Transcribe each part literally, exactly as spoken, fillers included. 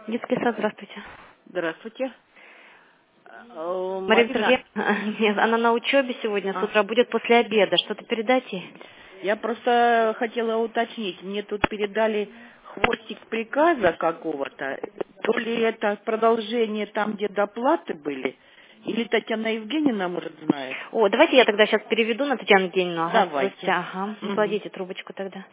Детский сад, здравствуйте. Здравствуйте. Э, Мария Марина, Сергеевна, нет, она на учебе сегодня, с а, утра будет после обеда. Что-то передать ей? я просто хотела уточнить. Мне тут передали хвостик приказа какого-то. То ли это продолжение там, где доплаты были, или Татьяна Евгеньевна, может, знает. О, давайте я тогда сейчас переведу на Татьяну Евгеньевну. Ага, слушайте, Давайте. ага, Мгм. кладите трубочку тогда.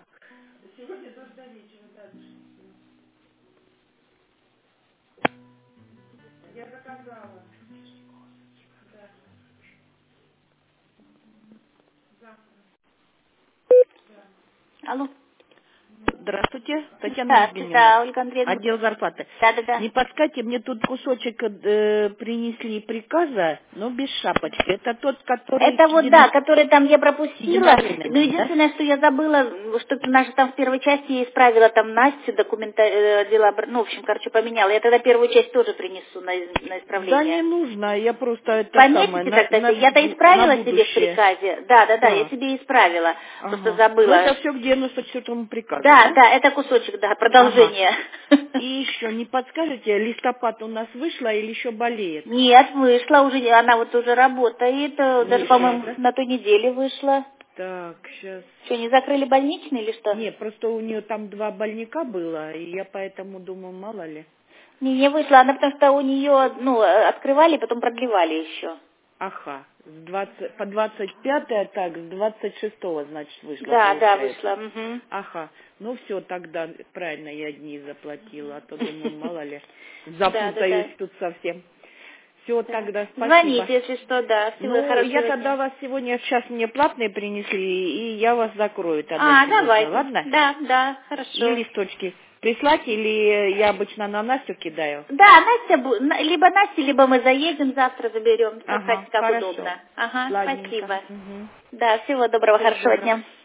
Алло. Здравствуйте, Татьяна Да, Евгеньевна. да, Ольга Андреевна. Отдел зарплаты. Да, да, да. Не подскажите, мне тут кусочек э, принесли приказа, но без шапочки. Это тот, который Это вот, да, едино... который там я пропустила. Но единовременный, да? единственное, что я забыла, что наша там в первой части я исправила там Настю, документа, э, дела, ну, в общем, короче, поменяла. Я тогда первую часть тоже принесу на, из- на Да не исправление. нужно, я просто это самое, Пометите на, тогда, на, я-то на исправила себе в будущее. приказе. Да, да, да, я А, себе исправила. Просто ага. Ну забыла. это все к девяносто четвёртому приказу, Да, да? да, это кусочек, да, Ага. продолжение. И еще не подскажете, листопад у нас вышла или еще болеет? Нет, вышла уже, она вот уже работает, э, даже, Вышла, по-моему, да? на той неделе вышла. Так, сейчас. Что, не закрыли больничный или что? Не, просто у нее там два больника было, и я поэтому думаю, мало ли. Не, не вышла, она потому что у нее, ну, э, открывали, потом продлевали еще. Ага, с двадцать по двадцать пятое, так, с двадцать шестого, значит, вышла, Да, да, вышла. получается. Мгм. Ага, ну все, тогда правильно я дни заплатила, а то думаю, мало ли, Да, да, да. запутаюсь тут совсем. Все, Да. тогда спасибо. Звоните, если что, да. Всего Ну, я хорошего тогда дня. вас сегодня, сейчас мне платные принесли, и я вас закрою тогда А, сегодня, давайте. ладно? Да, да, И хорошо. листочки прислать, или я обычно на Настю кидаю? Да, Настя, бу- на- либо Настя, либо мы заедем, завтра заберем, как, Ага, как хорошо. удобно. Ага, Ладненько. спасибо. Угу. Да, всего доброго, Всего хорошего доброго. дня.